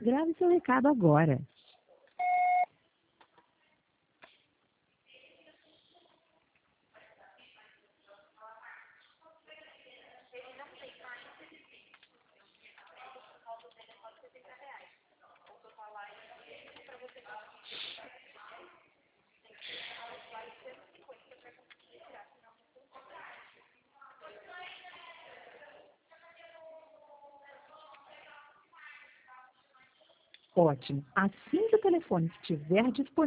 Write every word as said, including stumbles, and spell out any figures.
Grave seu recado agora. Ótimo. Assim que o telefone estiver disponível,